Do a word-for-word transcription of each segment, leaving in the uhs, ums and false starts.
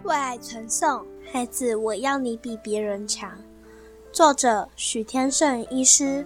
为爱传颂，孩子，我要你比别人强。作者许天胜医师。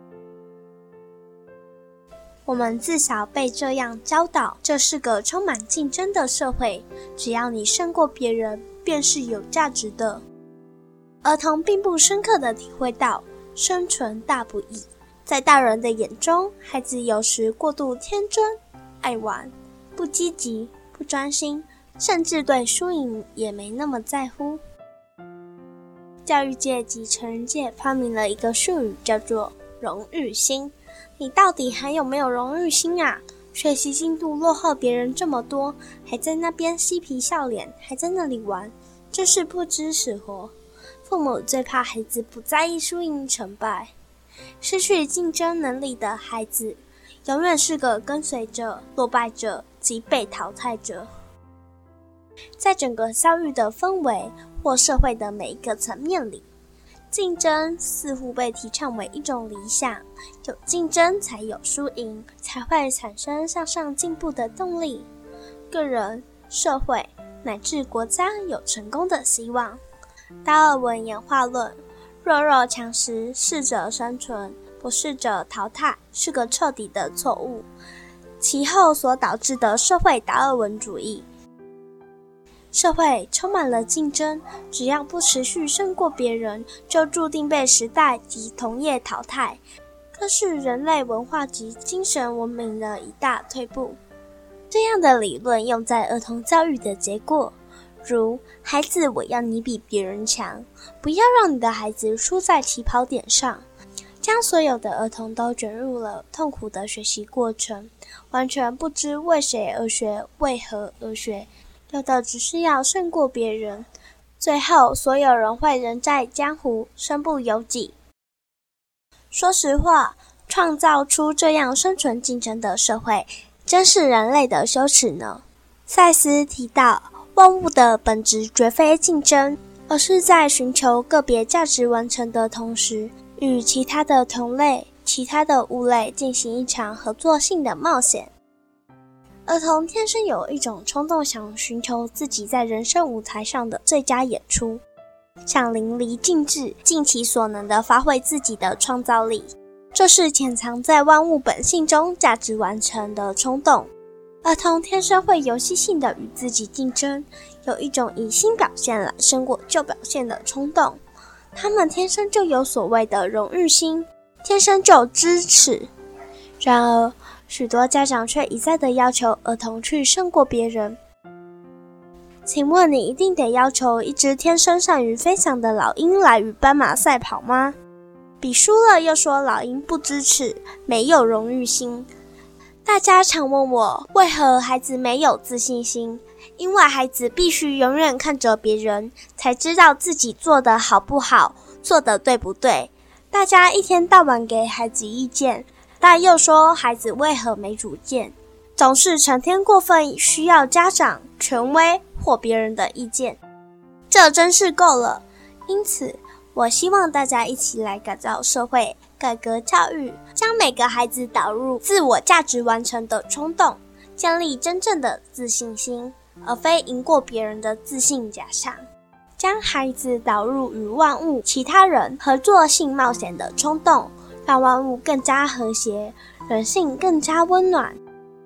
我们自小被这样教导，这是个充满竞争的社会，只要你胜过别人，便是有价值的。儿童并不深刻地体会到生存大不易，在大人的眼中，孩子有时过度天真，爱玩，不积极，不专心，甚至对输赢也没那么在乎。教育界及成人界发明了一个术语，叫做荣誉心。你到底还有没有荣誉心啊？学习进度落后别人这么多，还在那边嬉皮笑脸，还在那里玩，真是不知死活。父母最怕孩子不在意输赢成败，失去竞争能力的孩子，永远是个跟随者、落败者及被淘汰者。在整个教育的氛围或社会的每一个层面里，竞争似乎被提倡为一种理想，有竞争才有输赢，才会产生向上进步的动力，个人、社会乃至国家有成功的希望。达尔文演化论，弱肉强食，适者生存，不适者淘汰，是个彻底的错误，其后所导致的社会达尔文主义。社会充满了竞争，只要不持续胜过别人，就注定被时代及同业淘汰，这是人类文化及精神文明的一大退步。这样的理论用在儿童教育的结果，如孩子，我要你比别人强，不要让你的孩子输在起跑点上，将所有的儿童都卷入了痛苦的学习过程，完全不知为谁而学，为何而学，有的只是要胜过别人，最后所有人会人在江湖，身不由己。说实话，创造出这样生存竞争的社会，真是人类的羞耻呢。赛斯提到，万物的本质绝非竞争，而是在寻求个别价值完成的同时，与其他的同类、其他的物类进行一场合作性的冒险。儿童天生有一种冲动，想寻求自己在人生舞台上的最佳演出，想淋漓尽致，尽其所能地发挥自己的创造力。这是潜藏在万物本性中价值完成的冲动。儿童天生会游戏性地与自己竞争，有一种以新表现来胜过旧表现的冲动。他们天生就有所谓的荣誉心，天生就支持。然而许多家长却一再地要求儿童去胜过别人。请问你一定得要求一只天生善于飞翔的老鹰来与斑马赛跑吗？比输了又说老鹰不支持，没有荣誉心。大家常问我，为何孩子没有自信心？因为孩子必须永远看着别人，才知道自己做得好不好，做得对不对。大家一天到晚给孩子意见，但又说孩子为何没主见，总是成天过分需要家长、权威或别人的意见，这真是够了。因此，我希望大家一起来改造社会，改革教育，将每个孩子导入自我价值完成的冲动，建立真正的自信心，而非赢过别人的自信假象。将孩子导入与万物、其他人合作性冒险的冲动，让万物更加和谐，人性更加温暖。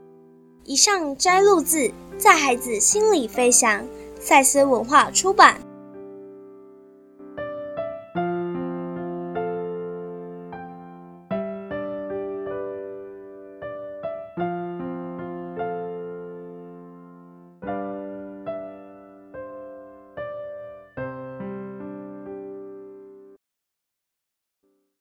以上摘录自《在孩子心里飞翔》，赛斯文化出版。